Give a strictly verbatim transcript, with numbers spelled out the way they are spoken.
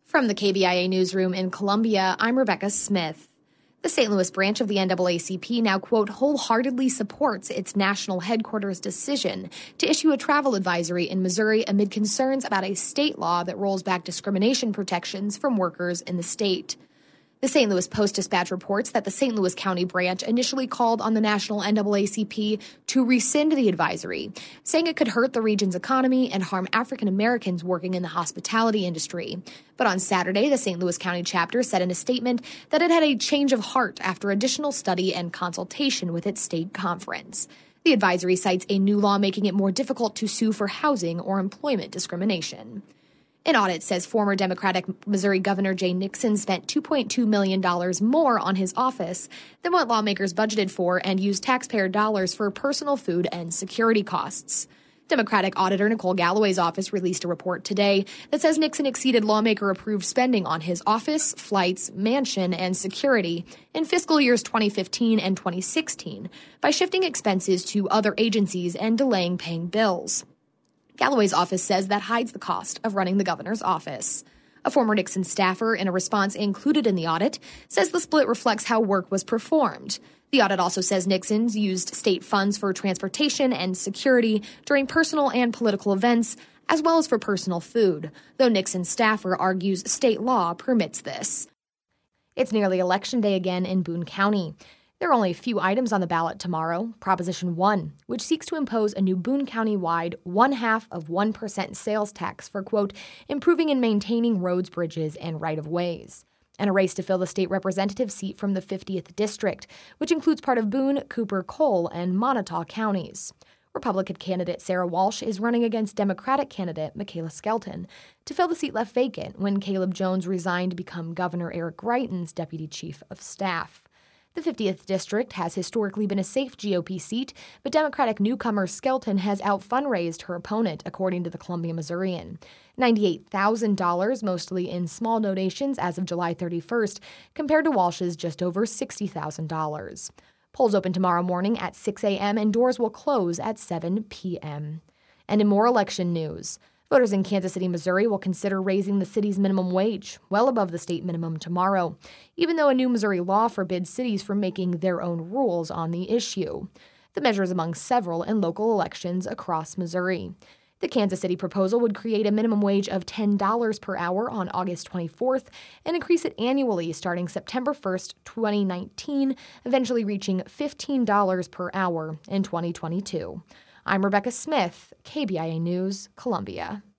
From the K B I A newsroom in Columbia, I'm Rebecca Smith. The Saint Louis branch of the N double A C P now, quote, wholeheartedly supports its national headquarters decision to issue a travel advisory in Missouri amid concerns about a state law that rolls back discrimination protections from workers in the state. The Saint Louis Post-Dispatch reports that the Saint Louis County branch initially called on the national N double A C P to rescind the advisory, saying it could hurt the region's economy and harm African Americans working in the hospitality industry. But on Saturday, the Saint Louis County chapter said in a statement that it had a change of heart after additional study and consultation with its state conference. The advisory cites a new law making it more difficult to sue for housing or employment discrimination. An audit says former Democratic Missouri Governor Jay Nixon spent two point two million dollars more on his office than what lawmakers budgeted for and used taxpayer dollars for personal food and security costs. Democratic Auditor Nicole Galloway's office released a report today that says Nixon exceeded lawmaker-approved spending on his office, flights, mansion, and security in fiscal years twenty fifteen and twenty sixteen by shifting expenses to other agencies and delaying paying bills. Galloway's office says that hides the cost of running the governor's office. A former Nixon staffer, in a response included in the audit, says the split reflects how work was performed. The audit also says Nixon's used state funds for transportation and security during personal and political events, as well as for personal food, though Nixon's staffer argues state law permits this. It's nearly Election Day again in Boone County. There are only a few items on the ballot tomorrow. Proposition one, which seeks to impose a new Boone County-wide one-half of one percent sales tax for, quote, improving and maintaining roads, bridges, and right-of-ways. And a race to fill the state representative seat from the fiftieth District, which includes part of Boone, Cooper, Cole, and Montauk counties. Republican candidate Sarah Walsh is running against Democratic candidate Michaela Skelton to fill the seat left vacant when Caleb Jones resigned to become Governor Eric Greitens' deputy chief of staff. The fiftieth District has historically been a safe G O P seat, but Democratic newcomer Skelton has out-fundraised her opponent, according to the Columbia Missourian. ninety-eight thousand dollars, mostly in small donations as of July thirty-first, compared to Walsh's just over sixty thousand dollars. Polls open tomorrow morning at six a.m. and doors will close at seven p.m. And in more election news, voters in Kansas City, Missouri will consider raising the city's minimum wage, well above the state minimum tomorrow, even though a new Missouri law forbids cities from making their own rules on the issue. The measure is among several in local elections across Missouri. The Kansas City proposal would create a minimum wage of ten dollars per hour on August twenty-fourth and increase it annually starting September first, twenty nineteen, eventually reaching fifteen dollars per hour in twenty twenty-two. I'm Rebecca Smith, K B I A News, Columbia.